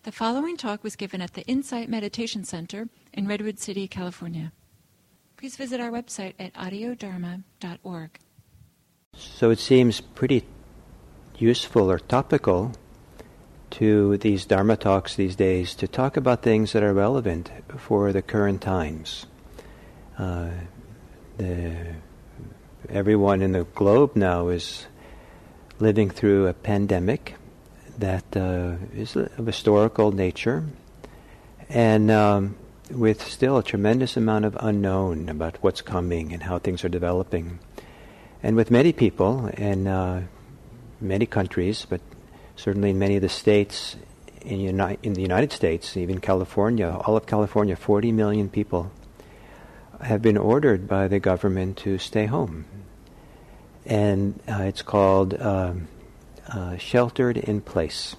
The following talk was given at the Insight Meditation Center in Redwood City, California. Please visit our website at audiodharma.org. So it seems pretty useful or topical to these Dharma talks these days to talk about things that are relevant for the current times. Everyone in the globe now is living through a pandemic that is of historical nature, and with still a tremendous amount of unknown about what's coming and how things are developing. And with many people in many countries, but certainly in many of the states in the United States, even California, all of California, 40 million people have been ordered by the government to stay home. And it's called sheltered in place.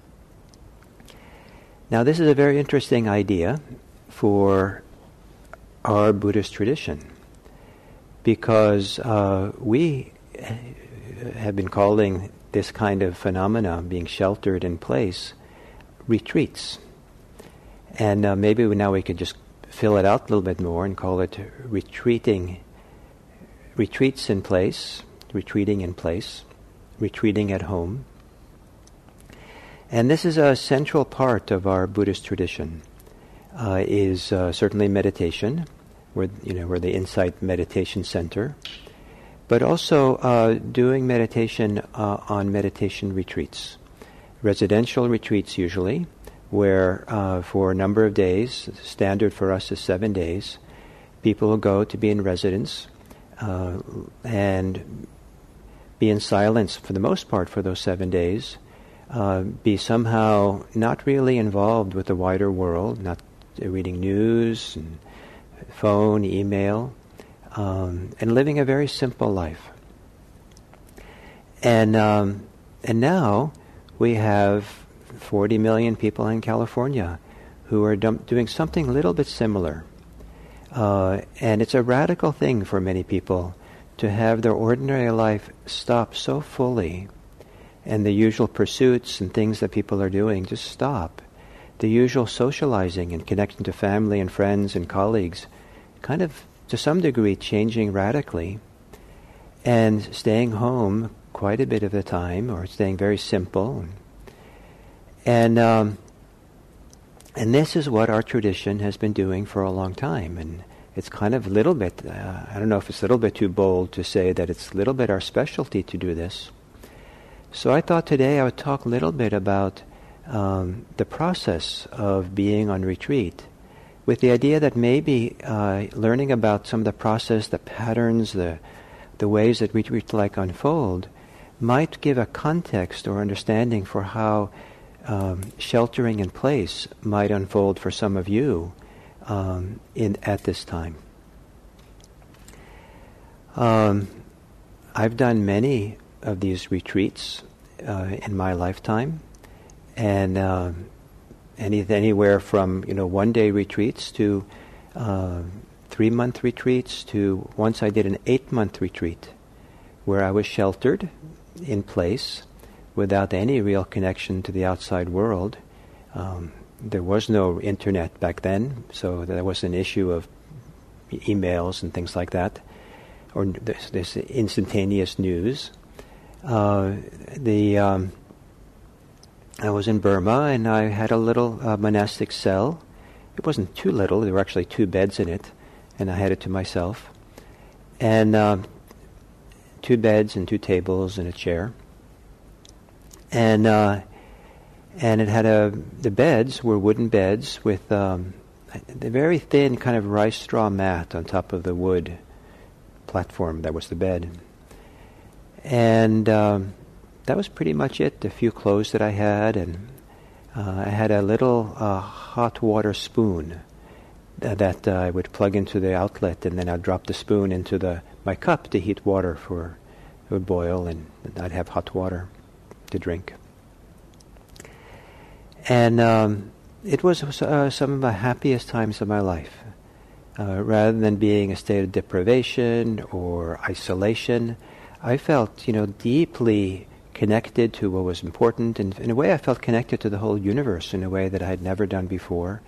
Now this is a very interesting idea for our Buddhist tradition, because we have been calling this kind of phenomena, being sheltered in place, retreats. And maybe now we could just fill it out a little bit more and call it retreats in place, retreating in place, retreating at home. And this is a central part of our Buddhist tradition, is certainly meditation. We're the Insight Meditation Center, but also doing meditation on meditation retreats, residential retreats usually, where for a number of days, standard for us is 7 days, people will go to be in residence and be in silence for the most part for those 7 days, be somehow not really involved with the wider world, not reading news and phone, email, and living a very simple life. And now we have 40 million people in California who are doing something a little bit similar. And it's a radical thing for many people to have their ordinary life stop so fully, and the usual pursuits and things that people are doing just stop. The usual socializing and connecting to family and friends and colleagues kind of, to some degree, changing radically, and staying home quite a bit of the time, or staying very simple. And this is what our tradition has been doing for a long time. And it's kind of a little bit, I don't know if it's a little bit too bold to say that it's a little bit our specialty to do this. So I thought today I would talk a little bit about the process of being on retreat, with the idea that maybe learning about some of the process, the patterns, the ways that retreat like unfold, might give a context or understanding for how sheltering in place might unfold for some of you at this time. I've done many of these retreats in my lifetime, and anywhere from 1-day retreats to 3-month retreats, to once I did an 8-month retreat where I was sheltered in place without any real connection to the outside world. There was no internet back then, so there was an issue of emails and things like that, or this instantaneous news. I was in Burma, and I had a little monastic cell. It wasn't too little. There were actually 2 beds in it, and I had it to myself. And 2 beds and 2 tables and a chair. And it had the beds were wooden beds with the very thin kind of rice straw mat on top of the wood platform that was the bed. And that was pretty much it. A few clothes that I had, and I had a little hot water spoon that I would plug into the outlet, and then I'd drop the spoon into my cup to heat water it would boil, and I'd have hot water to drink. And it was some of the happiest times of my life. Rather than being a state of deprivation or isolation, I felt, deeply connected to what was important, and in a way I felt connected to the whole universe in a way that I had never done before.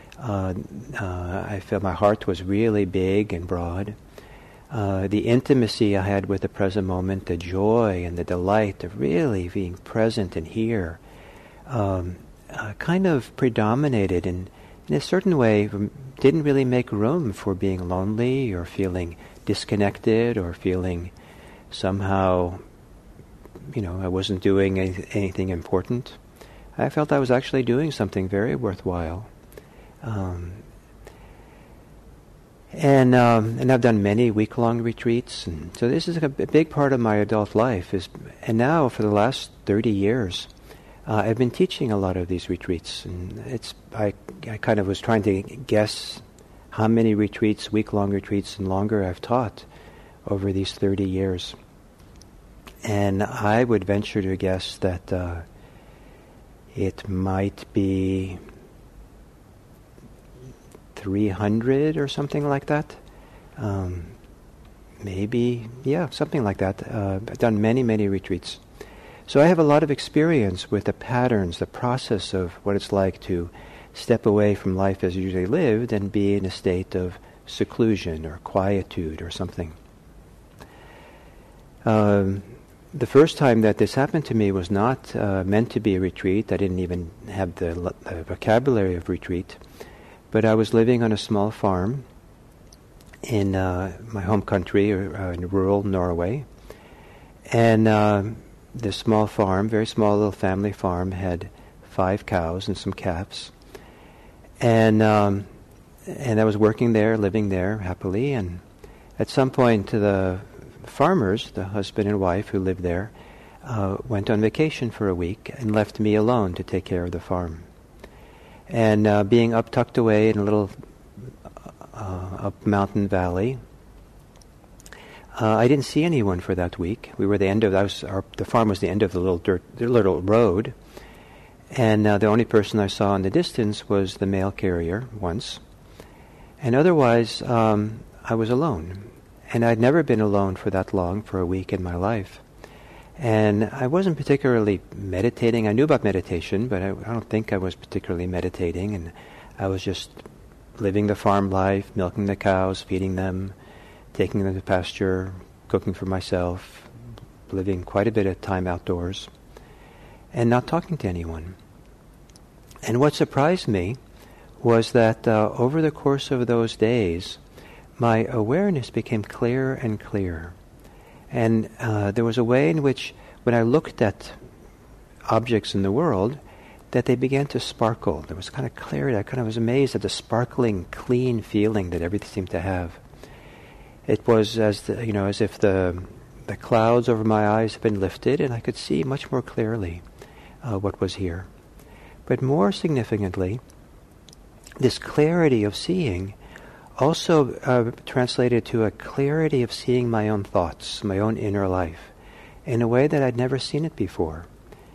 I felt my heart was really big and broad. The intimacy I had with the present moment, the joy and the delight of really being present and here, kind of predominated in a certain way, didn't really make room for being lonely or feeling disconnected or feeling somehow, I wasn't doing anything important. I felt I was actually doing something very worthwhile. And I've done many week-long retreats, and so this is a big part of my adult life. And now for the last 30 years, I've been teaching a lot of these retreats, and I kind of was trying to guess how many retreats, week-long retreats and longer, I've taught over these 30 years. And I would venture to guess that it might be 300 or something like that. Maybe, something like that. I've done many, many retreats. So I have a lot of experience with the patterns, the process of what it's like to step away from life as usually lived and be in a state of seclusion or quietude or something. The first time that this happened to me was not meant to be a retreat. I didn't even have the vocabulary of retreat. But I was living on a small farm in my home country, in rural Norway. And this small farm, very small little family farm, had 5 cows and some calves. And I was working there, living there happily. And at some point, the farmers, the husband and wife who lived there, went on vacation for a week and left me alone to take care of the farm. And being tucked away in a little up mountain valley, I didn't see anyone for that week. We were the farm was the end of the little road, and the only person I saw in the distance was the mail carrier once, and otherwise I was alone. And I'd never been alone for that long, for a week in my life. And I wasn't particularly meditating. I knew about meditation, but I don't think I was particularly meditating. And I was just living the farm life, milking the cows, feeding them, taking them to pasture, cooking for myself, living quite a bit of time outdoors, and not talking to anyone. And what surprised me was that over the course of those days, my awareness became clearer and clearer. And there was a way in which, when I looked at objects in the world, that they began to sparkle. There was kind of clarity. I kind of was amazed at the sparkling, clean feeling that everything seemed to have. It was as if the clouds over my eyes had been lifted, and I could see much more clearly what was here. But more significantly, this clarity of seeing also translated to a clarity of seeing my own thoughts, my own inner life, in a way that I'd never seen it before.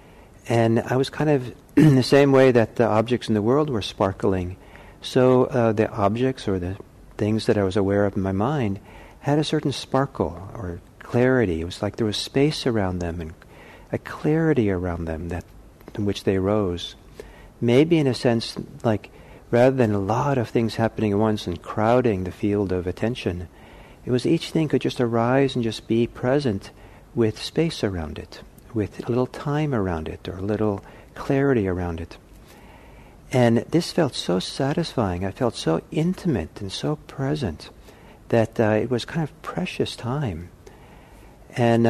And I was kind of in the same way that the objects in the world were sparkling, so the objects or the things that I was aware of in my mind had a certain sparkle or clarity. It was like there was space around them and a clarity around them in which they rose. Maybe in a sense, like, rather than a lot of things happening at once and crowding the field of attention, it was each thing could just arise and just be present with space around it, with a little time around it, or a little clarity around it. And this felt so satisfying. I felt so intimate and so present that it was kind of precious time. And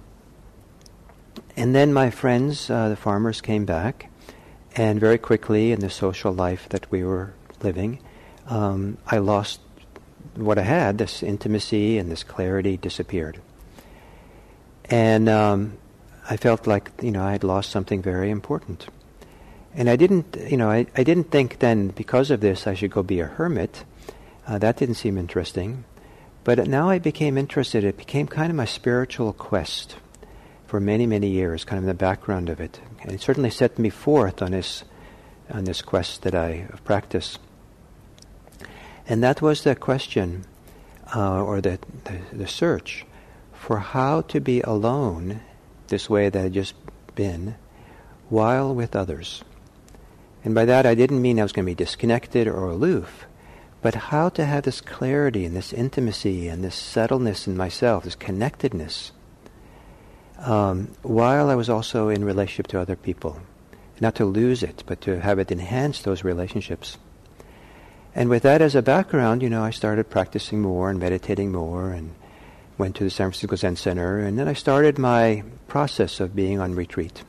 then my friends, the farmers, came back. And very quickly in the social life that we were living, I lost what I had. This intimacy and this clarity disappeared. And I felt like, I had lost something very important. And I didn't think then, because of this, I should go be a hermit. That didn't seem interesting. But now I became interested. It became kind of my spiritual quest for many, many years, kind of in the background of it. And it certainly set me forth on this quest that I practice. And that was the question, or the search for how to be alone this way that had just been, while with others. And by that I didn't mean I was going to be disconnected or aloof, but how to have this clarity and this intimacy and this settledness in myself, this connectedness, while I was also in relationship to other people. Not to lose it, but to have it enhance those relationships. And with that as a background, I started practicing more and meditating more, and went to the San Francisco Zen Center, and then I started my process of being on retreat.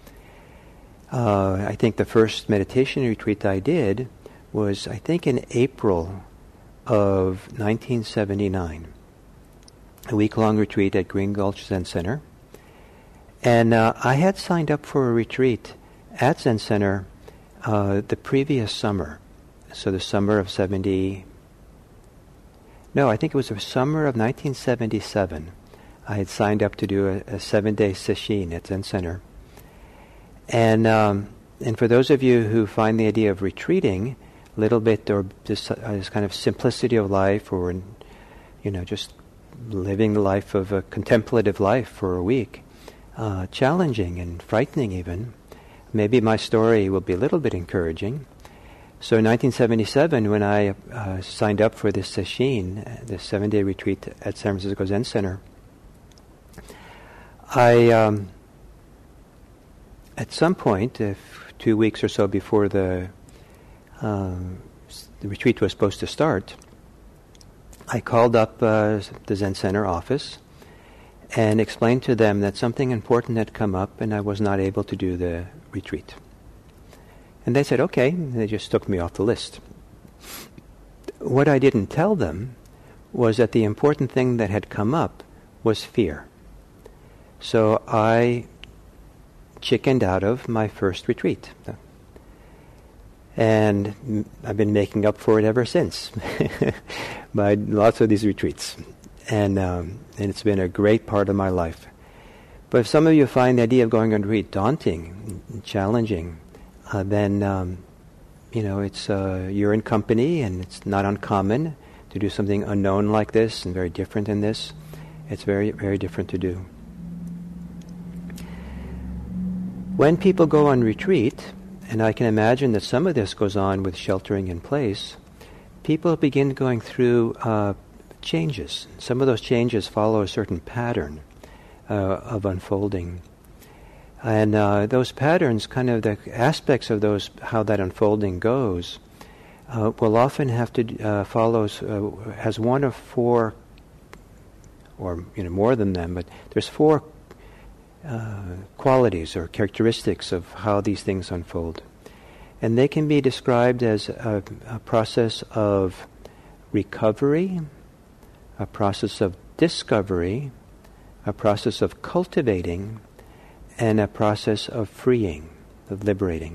I think the first meditation retreat I did was, I think, in April of 1979. A week-long retreat at Green Gulch Zen Center. And I had signed up for a retreat at Zen Center the previous summer. So the summer of I think it was the summer of 1977. I had signed up to do a 7-day sesshin at Zen Center. And for those of you who find the idea of retreating a little bit, or this kind of simplicity of life, or just living the life of a contemplative life for a week, challenging and frightening even, maybe my story will be a little bit encouraging. So in 1977, when I signed up for this sesshin, this 7-day retreat at San Francisco Zen Center, I, at some point, 2 weeks or so before the retreat was supposed to start, I called up the Zen Center office and explained to them that something important had come up and I was not able to do the retreat. And they said, okay. They just took me off the list. What I didn't tell them was that the important thing that had come up was fear. So I chickened out of my first retreat. And I've been making up for it ever since by lots of these retreats. And it's been a great part of my life. But if some of you find the idea of going on retreat daunting, challenging, then it's you're in company, and it's not uncommon to do something unknown like this and very different than this. It's very, very different to do. When people go on retreat, and I can imagine that some of this goes on with sheltering in place, people begin going through changes. Some of those changes follow a certain pattern of unfolding. And those patterns, kind of the aspects of those, how that unfolding goes, will often have to has one of four, or more than them, but there's four qualities or characteristics of how these things unfold. And they can be described as a process of recovery, a process of discovery, a process of cultivating, and a process of freeing, of liberating.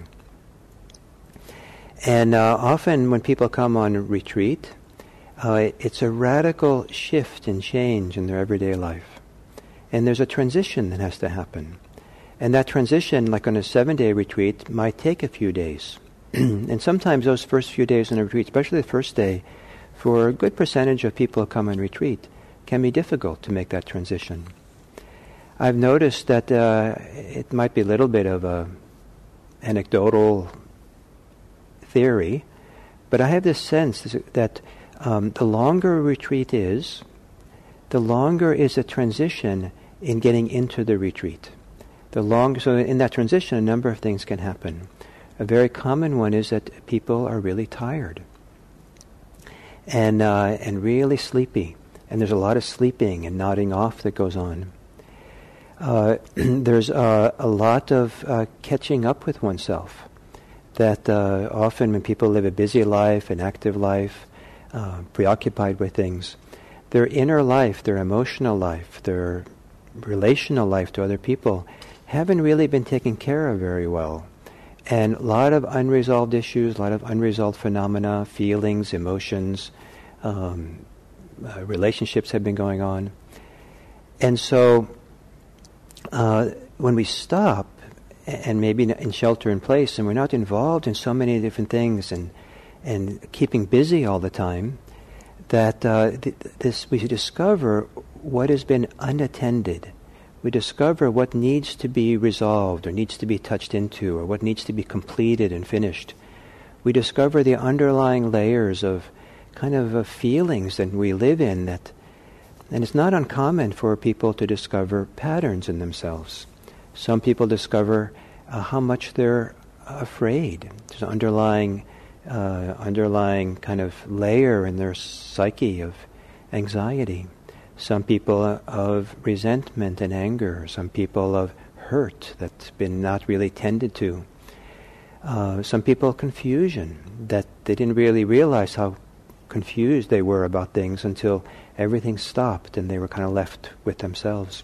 And often when people come on retreat, it's a radical shift and change in their everyday life. And there's a transition that has to happen. And that transition, like on a 7-day retreat, might take a few days. And sometimes those first few days on a retreat, especially the first day, for a good percentage of people who come on retreat, can be difficult to make that transition. I've noticed that it might be a little bit of a anecdotal theory, but I have this sense that the longer a retreat is, the longer is a transition in getting into the retreat. So in that transition, a number of things can happen. A very common one is that people are really tired and really sleepy, and there's a lot of sleeping and nodding off that goes on. There's a lot of catching up with oneself. That often when people live a busy life, an active life, preoccupied with things, their inner life, their emotional life, their relational life to other people haven't really been taken care of very well. And a lot of unresolved issues, a lot of unresolved phenomena, feelings, emotions, relationships have been going on. And so when we stop, and maybe in shelter in place, and we're not involved in so many different things and keeping busy all the time, that we discover what has been unattended, we discover what needs to be resolved or needs to be touched into or what needs to be completed and finished. We discover the underlying layers of kind of feelings that we live in that, and it's not uncommon for people to discover patterns in themselves. Some people discover how much they're afraid. There's an underlying kind of layer in their psyche of anxiety. Some people of resentment and anger. Some people of hurt that's been not really tended to. Some people confusion, that they didn't really realize how confused they were about things until everything stopped and they were kind of left with themselves.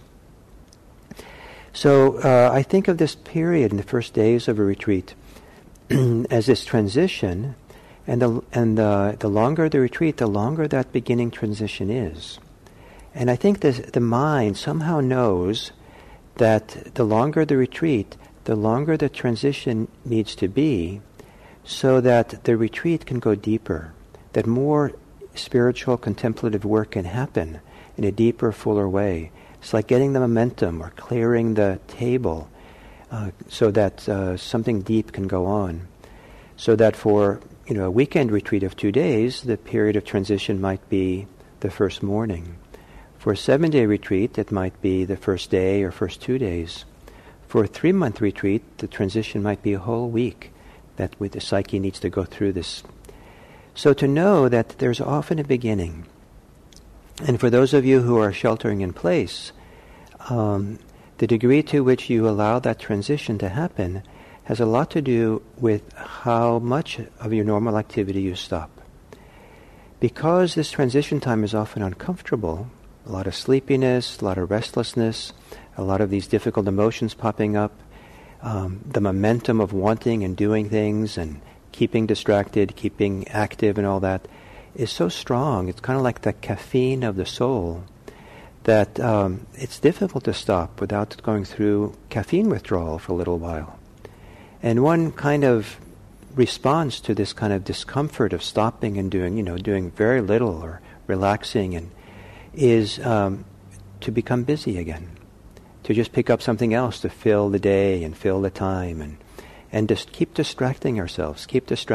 So I think of this period in the first days of a retreat as this transition, and the longer the retreat, the longer that beginning transition is. And I think the mind somehow knows that the longer the retreat, the longer the transition needs to be, so that the retreat can go deeper, that more spiritual contemplative work can happen in a deeper, fuller way. It's like getting the momentum or clearing the table so that something deep can go on. So that for a weekend retreat of 2 days, the period of transition might be the first morning. For a 7-day retreat, it might be the first day or first 2 days. For a 3-month retreat, the transition might be a whole week that the psyche needs to go through this. So to know that there's often a beginning. And for those of you who are sheltering in place, the degree to which you allow that transition to happen has a lot to do with how much of your normal activity you stop. Because this transition time is often uncomfortable, a lot of sleepiness, a lot of restlessness, a lot of these difficult emotions popping up, the momentum of wanting and doing things and keeping distracted, keeping active and all that is so strong. It's kind of like the caffeine of the soul that it's difficult to stop without going through caffeine withdrawal for a little while. And one kind of response to this kind of discomfort of stopping and doing very little or relaxing and is to become busy again, to just pick up something else to fill the day and fill the time and just keep distracting ourselves.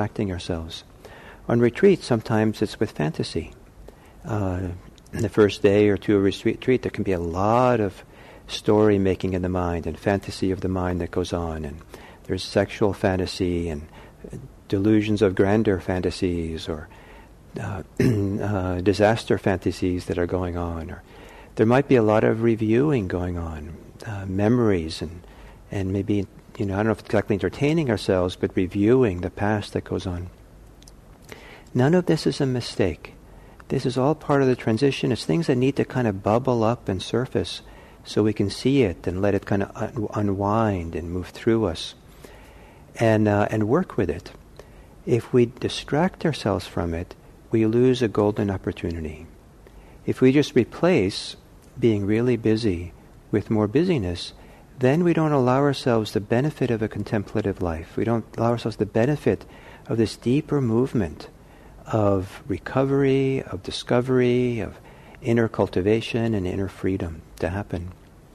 On retreat, sometimes it's with fantasy. The first day or two of retreat, there can be a lot of story making in the mind and fantasy of the mind that goes on, and there's sexual fantasy and delusions of grandeur fantasies or disaster fantasies that are going on. Or there might be a lot of reviewing going on, memories and maybe, I don't know if it's exactly entertaining ourselves, but reviewing the past that goes on. None of this is a mistake. This is all part of the transition. It's things that need to kind of bubble up and surface so we can see it and let it kind of unwind and move through us and work with it. If we distract ourselves from it, we lose a golden opportunity. If we just replace being really busy with more busyness, then we don't allow ourselves the benefit of a contemplative life. We don't allow ourselves the benefit of this deeper movement of recovery, of discovery, of inner cultivation and inner freedom to happen.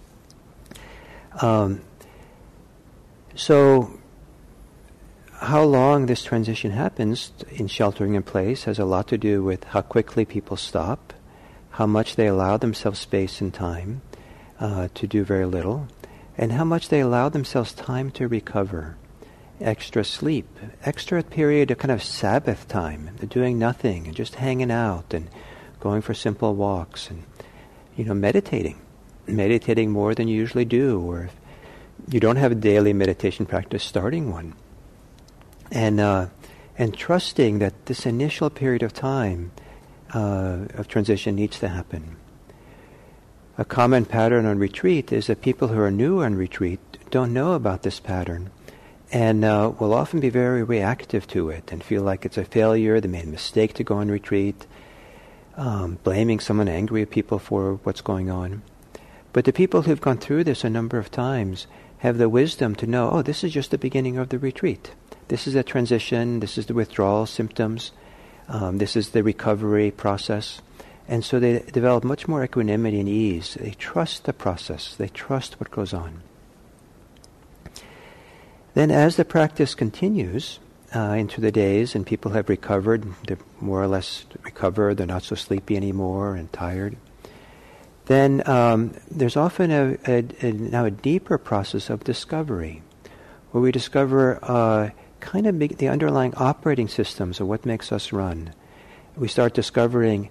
So how long this transition happens in sheltering in place has a lot to do with how quickly people stop, how much they allow themselves space and time to do very little, and how much they allow themselves time to recover. Extra sleep, extra period of kind of Sabbath time, doing nothing and just hanging out and going for simple walks and, meditating more than you usually do, or if you don't have a daily meditation practice, starting one. And trusting that this initial period of time of transition needs to happen. A common pattern on retreat is that people who are new on retreat don't know about this pattern and will often be very reactive to it and feel like it's a failure, they made a mistake to go on retreat, blaming someone, angry at people for what's going on. But the people who've gone through this a number of times have the wisdom to know, this is just the beginning of the retreat. This is a transition, this is the withdrawal symptoms, this is the recovery process. And so they develop much more equanimity and ease. They trust the process. They trust what goes on. Then as the practice continues into the days and people have recovered, they're more or less recovered, they're not so sleepy anymore and tired, then there's often now a deeper process of discovery, where we discover kind of the underlying operating systems of what makes us run. We start discovering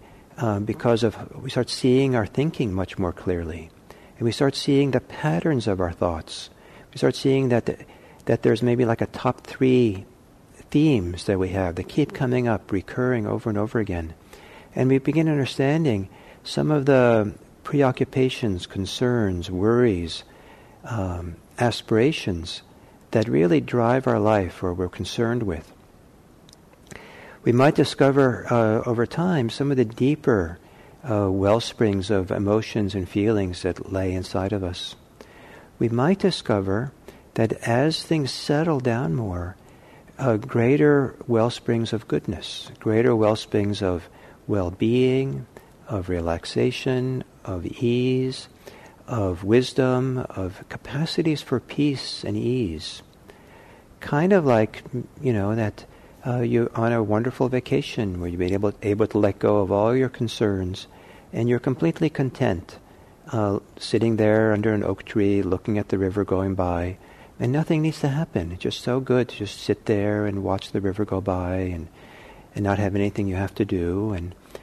we start seeing our thinking much more clearly, and we start seeing the patterns of our thoughts. We start seeing that there's maybe like a top 3 themes that we have that keep coming up, recurring over and over again. And we begin understanding some of the preoccupations, concerns, worries, aspirations that really drive our life or we're concerned with. We might discover over time some of the deeper wellsprings of emotions and feelings that lay inside of us. We might discover that as things settle down more, greater wellsprings of goodness, greater wellsprings of well-being, of relaxation, of ease, of wisdom, of capacities for peace and ease. Kind of like, that you're on a wonderful vacation where you've been able to let go of all your concerns and you're completely content, sitting there under an oak tree looking at the river going by, and nothing needs to happen. It's just so good to just sit there and watch the river go by and not have anything you have to do.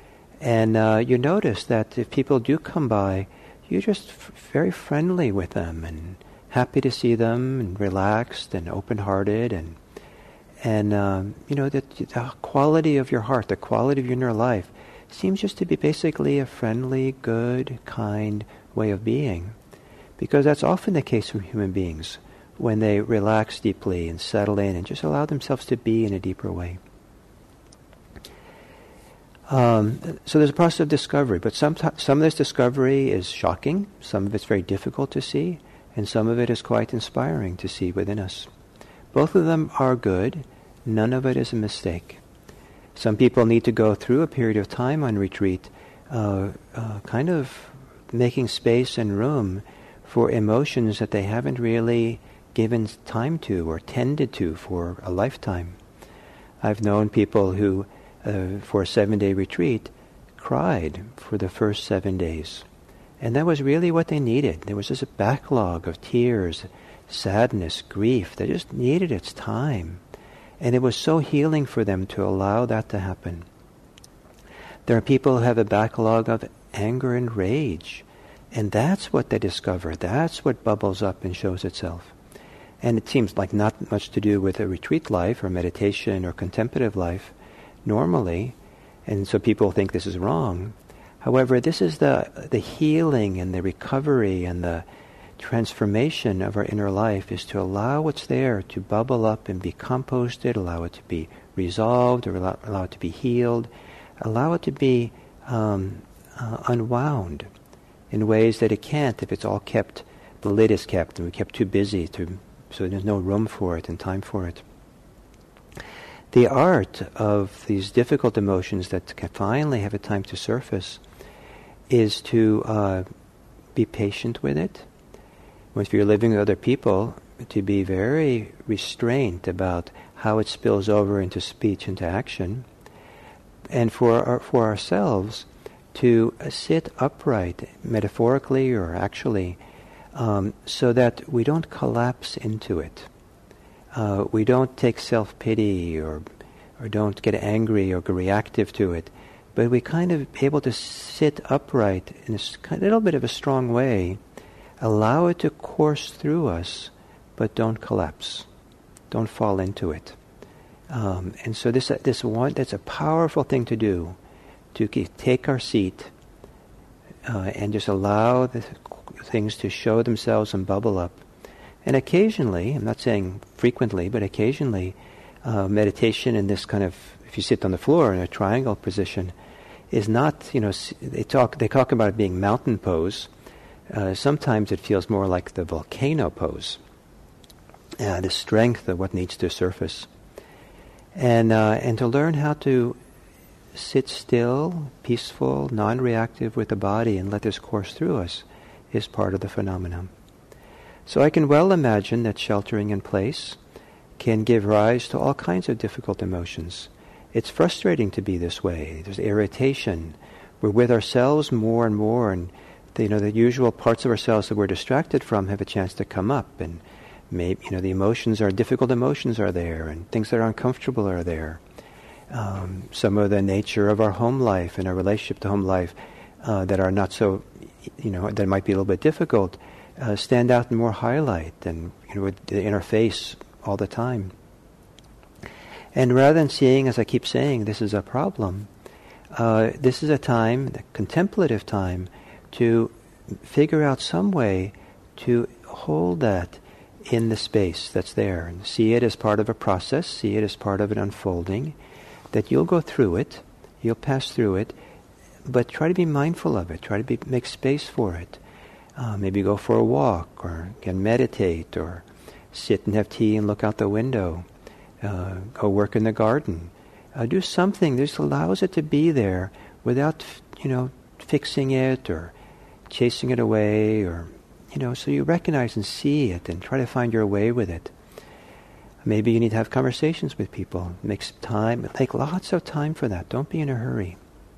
And you notice that if people do come by, you're just very friendly with them and happy to see them and relaxed and open-hearted and that the quality of your heart, the quality of your inner life seems just to be basically a friendly, good, kind way of being. Because that's often the case with human beings when they relax deeply and settle in and just allow themselves to be in a deeper way. So there's a process of discovery, but some of this discovery is shocking, some of it's very difficult to see, and some of it is quite inspiring to see within us. Both of them are good. None of it is a mistake. Some people need to go through a period of time on retreat, kind of making space and room for emotions that they haven't really given time to or tended to for a lifetime. I've known people who, for a 7-day retreat, cried for the first 7 days. And that was really what they needed. There was just a backlog of tears, sadness, grief that just needed its time. And it was so healing for them to allow that to happen. There are people who have a backlog of anger and rage. And that's what they discover. That's what bubbles up and shows itself. And it seems like not much to do with a retreat life or meditation or contemplative life normally. And so people think this is wrong. However, this is the healing and the recovery and the transformation of our inner life, is to allow what's there to bubble up and be composted, allow it to be resolved, or allow it to be healed, allow it to be unwound in ways that it can't if it's all kept, the lid is kept, and we kept too busy, so there's no room for it and time for it. The art of these difficult emotions that can finally have a time to surface is to be patient with it. If you're living with other people, to be very restrained about how it spills over into speech, into action. And for ourselves, to sit upright, metaphorically or actually, so that we don't collapse into it. We don't take self-pity or don't get angry or get reactive to it, but we kind of able to sit upright in a little bit of a strong way, allow it to course through us, but don't collapse, don't fall into it. And so that's a powerful thing to do, to take our seat and just allow the things to show themselves and bubble up. And occasionally, I'm not saying frequently, but occasionally, meditation in this kind of, if you sit on the floor in a triangle position, is not, they talk about it being mountain pose. Sometimes it feels more like the volcano pose, the strength of what needs to surface. And to learn how to sit still, peaceful, non-reactive with the body and let this course through us is part of the phenomenon. So I can well imagine that sheltering in place can give rise to all kinds of difficult emotions. It's frustrating to be this way. There's irritation. We're with ourselves more and more, and the usual parts of ourselves that we're distracted from have a chance to come up, and maybe the difficult emotions are there, and things that are uncomfortable are there. Some of the nature of our home life and our relationship to home life that are not so, that might be a little bit difficult, stand out in more highlight, and with the inner face all the time. And rather than seeing, as I keep saying, this is a problem, this is a time, the contemplative time, to figure out some way to hold that in the space that's there, and see it as part of a process, see it as part of an unfolding, that you'll go through it, you'll pass through it, but try to be mindful of it, try to make space for it. Maybe go for a walk, or again meditate, or sit and have tea and look out the window, go work in the garden. Do something that just allows it to be there without, fixing it or chasing it away, or, so you recognize and see it and try to find your way with it. Maybe you need to have conversations with people. Take lots of time for that. Don't be in a hurry.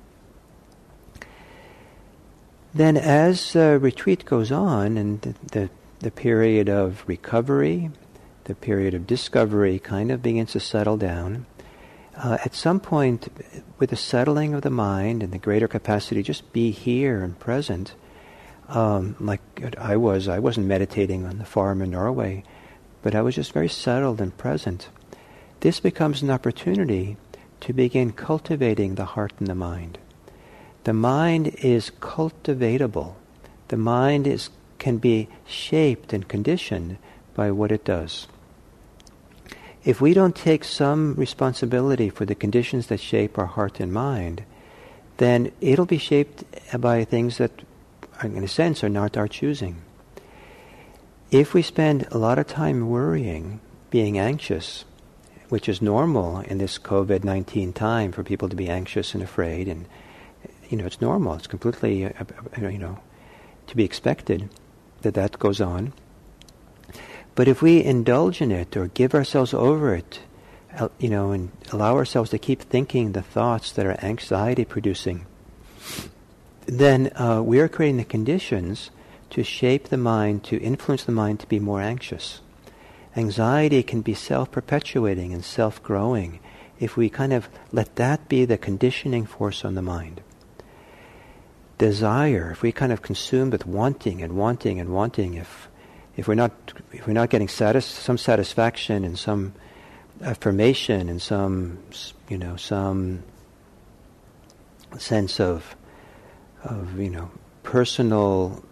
Then as retreat goes on, and the period of recovery, the period of discovery kind of begins to settle down, at some point, with the settling of the mind and the greater capacity to just be here and present, like I wasn't meditating on the farm in Norway, but I was just very settled and present. This becomes an opportunity to begin cultivating the heart and the mind. The mind is cultivatable. The mind can be shaped and conditioned by what it does. If we don't take some responsibility for the conditions that shape our heart and mind, then it'll be shaped by things that, in a sense, are not our choosing. If we spend a lot of time worrying, being anxious, which is normal in this COVID-19 time for people to be anxious and afraid, and it's normal, it's completely, to be expected that goes on. But if we indulge in it or give ourselves over it, and allow ourselves to keep thinking the thoughts that are anxiety-producing, then we are creating the conditions to shape the mind, to influence the mind to be more anxious. Anxiety can be self-perpetuating and self-growing if we kind of let that be the conditioning force on the mind. Desire, if we kind of consume with wanting and wanting and wanting, if we're not getting some satisfaction and some affirmation and some sense of personal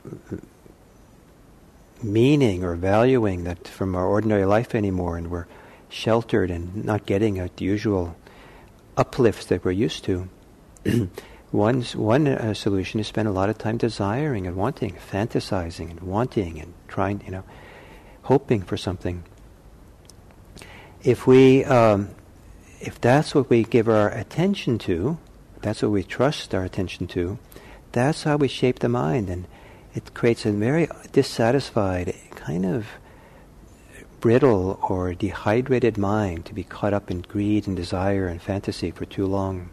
meaning or valuing that from our ordinary life anymore, and we're sheltered and not getting the usual uplifts that we're used to. One solution is spend a lot of time desiring and wanting, fantasizing and wanting and trying, hoping for something. If that's what we give our attention to, that's what we trust our attention to, that's how we shape the mind, and it creates a very dissatisfied, kind of brittle or dehydrated mind to be caught up in greed and desire and fantasy for too long.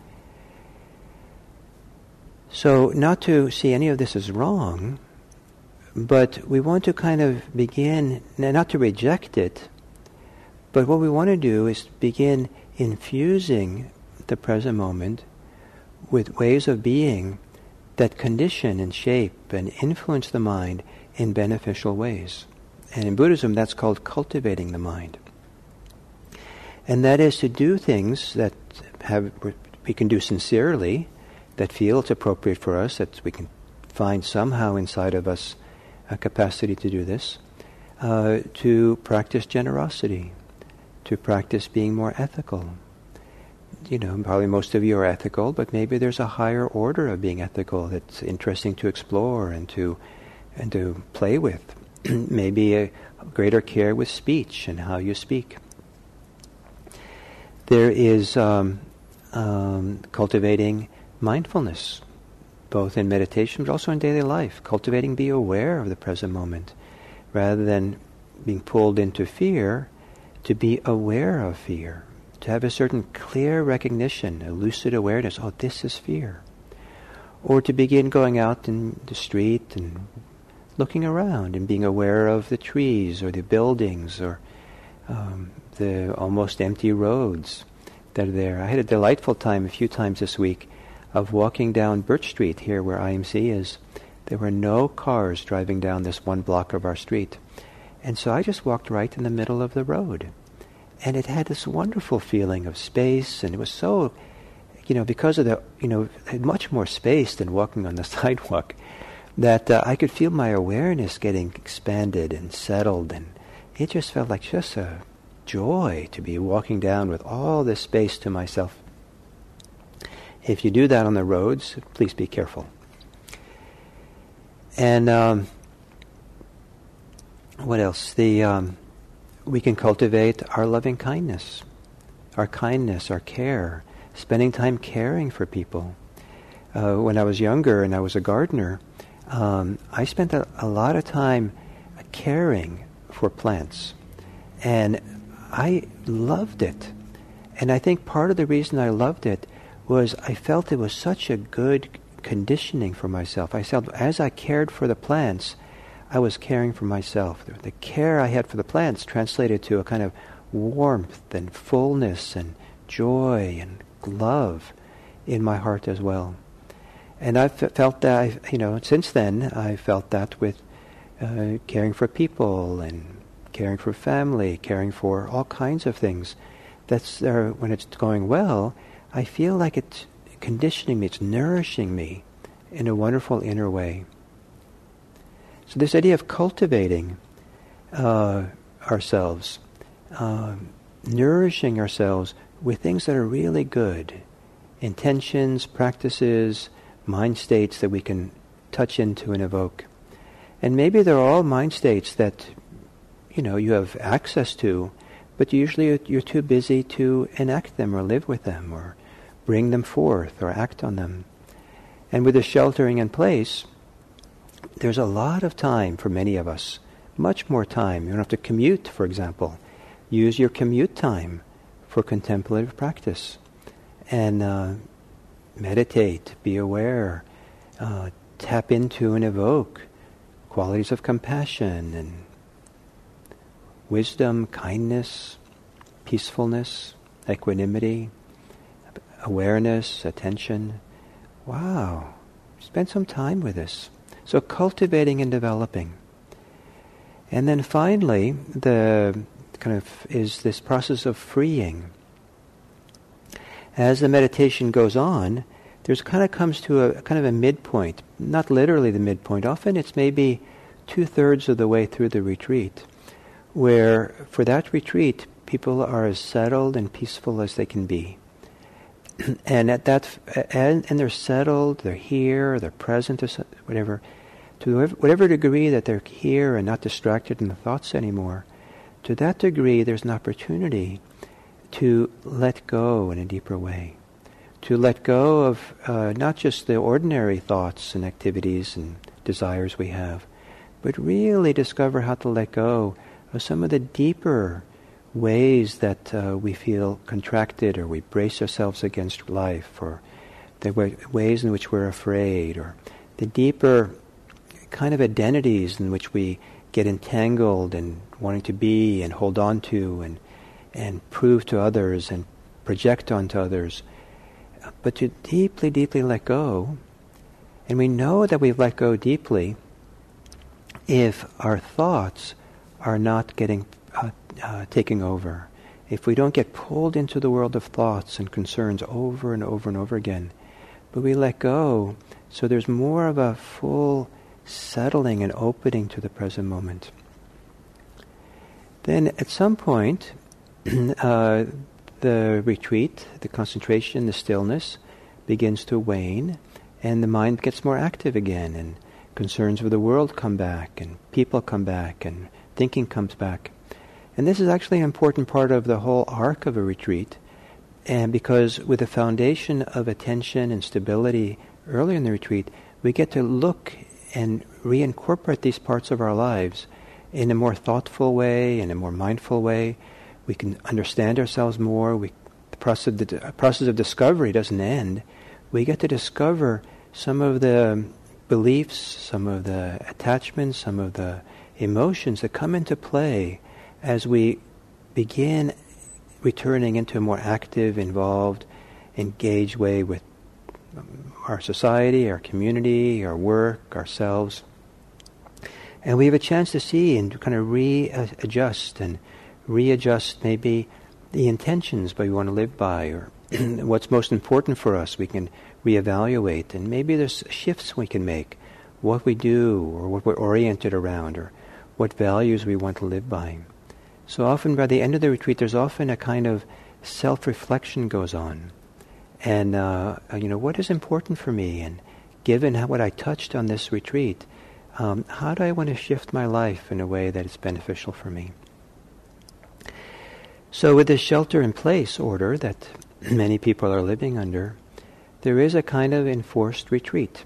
So not to see any of this as wrong, but we want to kind of begin, not to reject it, but what we want to do is begin infusing the present moment with ways of being that condition and shape and influence the mind in beneficial ways. And in Buddhism, that's called cultivating the mind. And that is to do things that we can do sincerely, that feel it's appropriate for us, that we can find somehow inside of us a capacity to do this, to practice generosity, to practice being more ethical. Probably most of you are ethical, but maybe there's a higher order of being ethical that's interesting to explore and to play with. Maybe a greater care with speech and how you speak. There is cultivating mindfulness, both in meditation but also in daily life, cultivating be aware of the present moment, rather than being pulled into fear, to be aware of fear, to have a certain clear recognition, a lucid awareness, oh, this is fear. Or to begin going out in the street and looking around and being aware of the trees or the buildings or the almost empty roads that are there. I had a delightful time a few times this week of walking down Birch Street here where IMC is. There were no cars driving down this one block of our street. And so I just walked right in the middle of the road. And it had this wonderful feeling of space, and it was so, because of the, it had much more space than walking on the sidewalk, that I could feel my awareness getting expanded and settled, and it just felt like just a joy to be walking down with all this space to myself. If you do that on the roads, please be careful. And what else? We can cultivate our loving kindness, our care, spending time caring for people. When I was younger and I was a gardener, I spent a lot of time caring for plants. And I loved it. And I think part of the reason I loved it was I felt it was such a good conditioning for myself. I felt as I cared for the plants, I was caring for myself. The care I had for the plants translated to a kind of warmth and fullness and joy and love in my heart as well. And I've felt that, since then, I felt that with caring for people and caring for family, caring for all kinds of things. That's when it's going well, I feel like it's conditioning me, it's nourishing me in a wonderful inner way. So this idea of cultivating ourselves, nourishing ourselves with things that are really good, intentions, practices, mind states that we can touch into and evoke. And maybe they're all mind states that, you have access to, but usually you're too busy to enact them or live with them or bring them forth or act on them. And with the sheltering in place, there's a lot of time for many of us, much more time. You don't have to commute, for example. Use your commute time for contemplative practice. And meditate, be aware, tap into and evoke qualities of compassion and wisdom, kindness, peacefulness, equanimity, awareness, attention. Wow, spend some time with this. So cultivating and developing. And then finally, the kind of is this process of freeing. As the meditation goes on, there's kind of comes to a kind of a midpoint, not literally the midpoint. Often it's maybe 2/3 of the way through the retreat, where for that retreat, people are as settled and peaceful as they can be. And at that, and they're settled, they're here, they're present, or whatever. To whatever degree that they're here and not distracted in the thoughts anymore, to that degree there's an opportunity to let go in a deeper way. To let go of not just the ordinary thoughts and activities and desires we have, but really discover how to let go of some of the deeper ways that we feel contracted, or we brace ourselves against life, or the ways in which we're afraid, or the deeper kind of identities in which we get entangled in wanting to be and hold on to and prove to others and project onto others. But to deeply, deeply let go. And we know that we've let go deeply if our thoughts are not getting taking over. If we don't get pulled into the world of thoughts and concerns over and over and over again. But we let go, so there's more of a full settling and opening to the present moment. Then at some point, the retreat, the concentration, the stillness begins to wane, and the mind gets more active again, and concerns of the world come back, and people come back, and thinking comes back. And this is actually an important part of the whole arc of a retreat, And because with the foundation of attention and stability early in the retreat, we get to look and reincorporate these parts of our lives in a more thoughtful way, in a more mindful way. We can understand ourselves more. The process of discovery doesn't end. We get to discover some of the beliefs, some of the attachments, some of the emotions that come into play as we begin returning into a more active, involved, engaged way with our society, our community, our work, ourselves. And we have a chance to see and to kind of readjust maybe the intentions that we want to live by, or what's most important for us. We can reevaluate, and maybe there's shifts we can make, what we do, or what we're oriented around, or what values we want to live by. So often by the end of the retreat, there's often a kind of self-reflection goes on. And, what is important for me? And given what I touched on this retreat, how do I want to shift my life in a way that is beneficial for me? So with this shelter-in-place order that many people are living under, there is a kind of enforced retreat.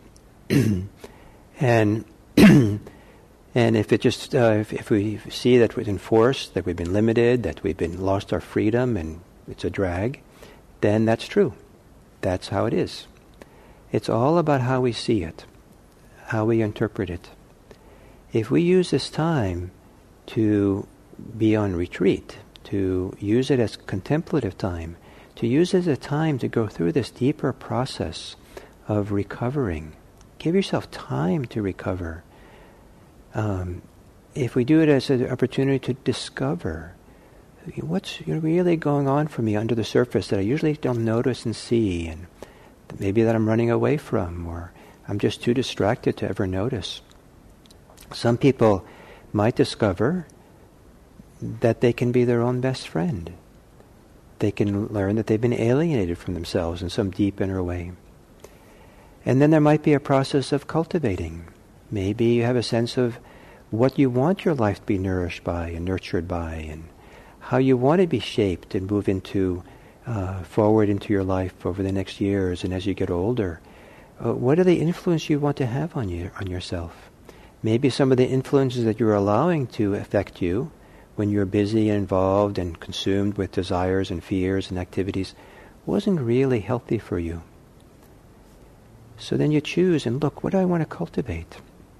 And if if we see that we're enforced, that we've been limited, that we've been lost our freedom, and it's a drag, then that's true. That's how it is. It's all about how we see it, how we interpret it. If we use this time to be on retreat, to use it as contemplative time, to use it as a time to go through this deeper process of recovering, give yourself time to recover. If we do it as an opportunity to discover what's really going on for me under the surface that I usually don't notice and see, and maybe that I'm running away from, or I'm just too distracted to ever notice. Some people might discover that they can be their own best friend. They can learn that they've been alienated from themselves in some deep inner way. And then there might be a process of cultivating. Maybe you have a sense of what you want your life to be nourished by and nurtured by, and how you want to be shaped and move into forward into your life over the next years and as you get older. What are the influences you want to have on yourself? Maybe some of the influences that you're allowing to affect you when you're busy and involved and consumed with desires and fears and activities wasn't really healthy for you. So then you choose and look, what do I want to cultivate?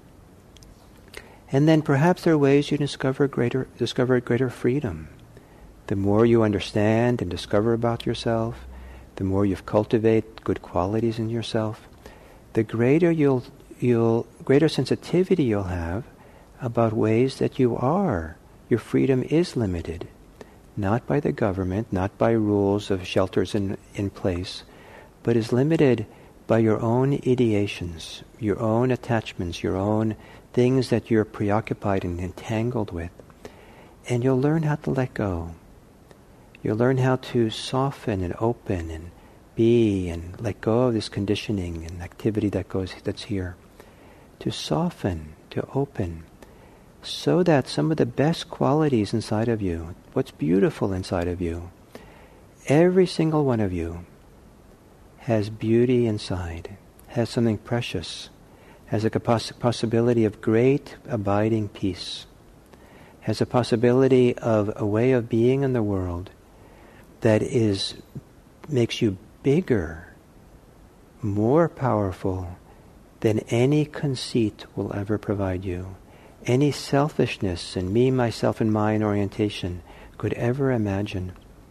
And then perhaps there are ways you discover greater freedom. The more you understand and discover about yourself, the more you cultivate good qualities in yourself, the greater greater sensitivity you'll have about ways that your freedom is limited, not by the government, not by rules of shelters in place, but is limited by your own ideations, your own attachments, your own things that you're preoccupied and entangled with. And you'll learn how to let go. You'll learn how to soften and open and be and let go of this conditioning and activity that's here. To soften, to open, so that some of the best qualities inside of you, what's beautiful inside of you, every single one of you has beauty inside, has something precious, has a possibility of great abiding peace, has a possibility of a way of being in the world that makes you bigger, more powerful than any conceit will ever provide you, any selfishness and me, myself, and mine orientation could ever imagine.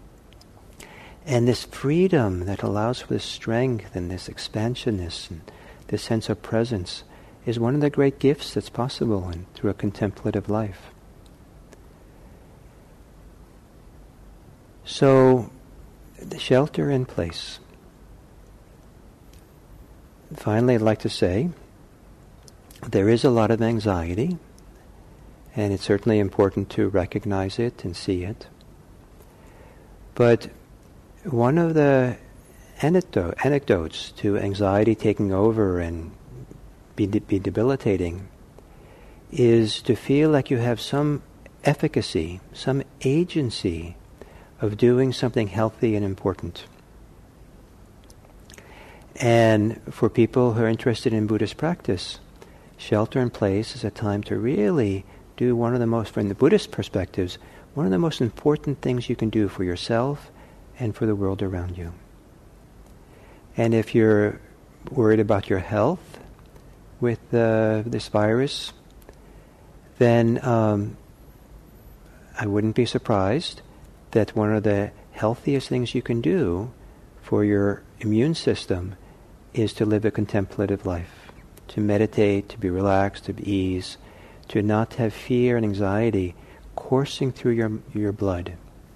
And this freedom that allows for this strength and this expansionness and this sense of presence is one of the great gifts that's possible through a contemplative life. So, the shelter in place. Finally, I'd like to say, there is a lot of anxiety, and it's certainly important to recognize it and see it. But one of the anecdotes to anxiety taking over and be debilitating is to feel like you have some efficacy, some agency of doing something healthy and important. And for people who are interested in Buddhist practice, shelter in place is a time to really do one of the most, from the Buddhist perspectives, one of the most important things you can do for yourself and for the world around you. And if you're worried about your health with this virus, then I wouldn't be surprised that one of the healthiest things you can do for your immune system is to live a contemplative life, to meditate, to be relaxed, to be ease, to not have fear and anxiety coursing through your blood.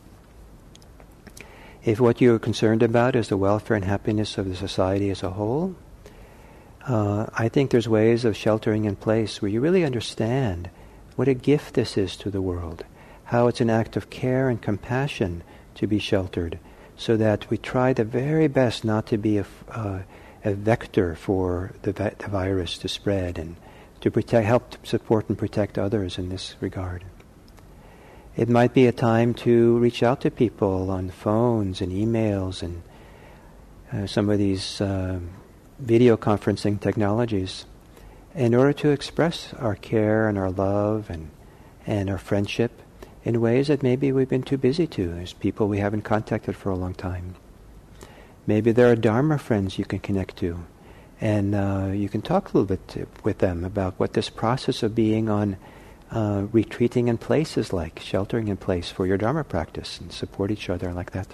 If what you're concerned about is the welfare and happiness of the society as a whole, I think there's ways of sheltering in place where you really understand what a gift this is to the world, how it's an act of care and compassion to be sheltered, so that we try the very best not to be a vector for the virus to spread and to help support and protect others in this regard. It might be a time to reach out to people on phones and emails and some of these video conferencing technologies in order to express our care and our love and our friendship in ways that maybe we've been too busy to. There's people we haven't contacted for a long time. Maybe there are Dharma friends you can connect to, and you can talk a little bit with them about what this process of being on retreating in place is like, sheltering in place for your Dharma practice, and support each other like that.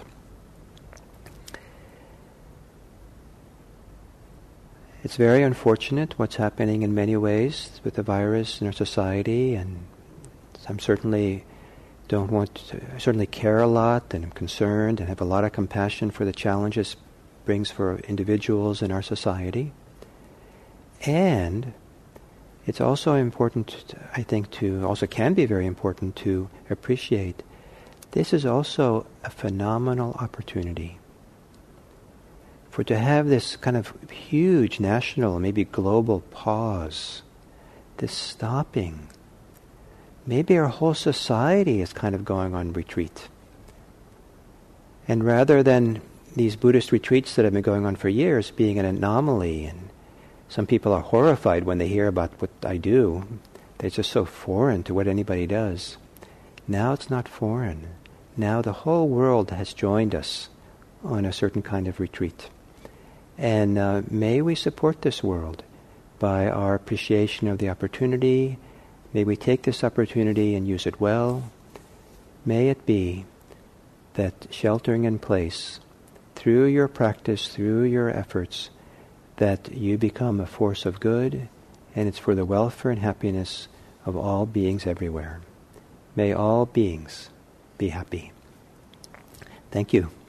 It's very unfortunate what's happening in many ways with the virus in our society, and I'm certainly certainly care a lot and am concerned and have a lot of compassion for the challenges it brings for individuals in our society. And it's also important, I think, also can be very important to appreciate this is also a phenomenal opportunity for to have this kind of huge national, maybe global pause, this stopping. Maybe our whole society is kind of going on retreat. And rather than these Buddhist retreats that have been going on for years being an anomaly, and some people are horrified when they hear about what I do, it's just so foreign to what anybody does. Now it's not foreign. Now the whole world has joined us on a certain kind of retreat. And may we support this world by our appreciation of the opportunity. May we take this opportunity and use it well. May it be that sheltering in place, through your practice, through your efforts, that you become a force of good, and it's for the welfare and happiness of all beings everywhere. May all beings be happy. Thank you.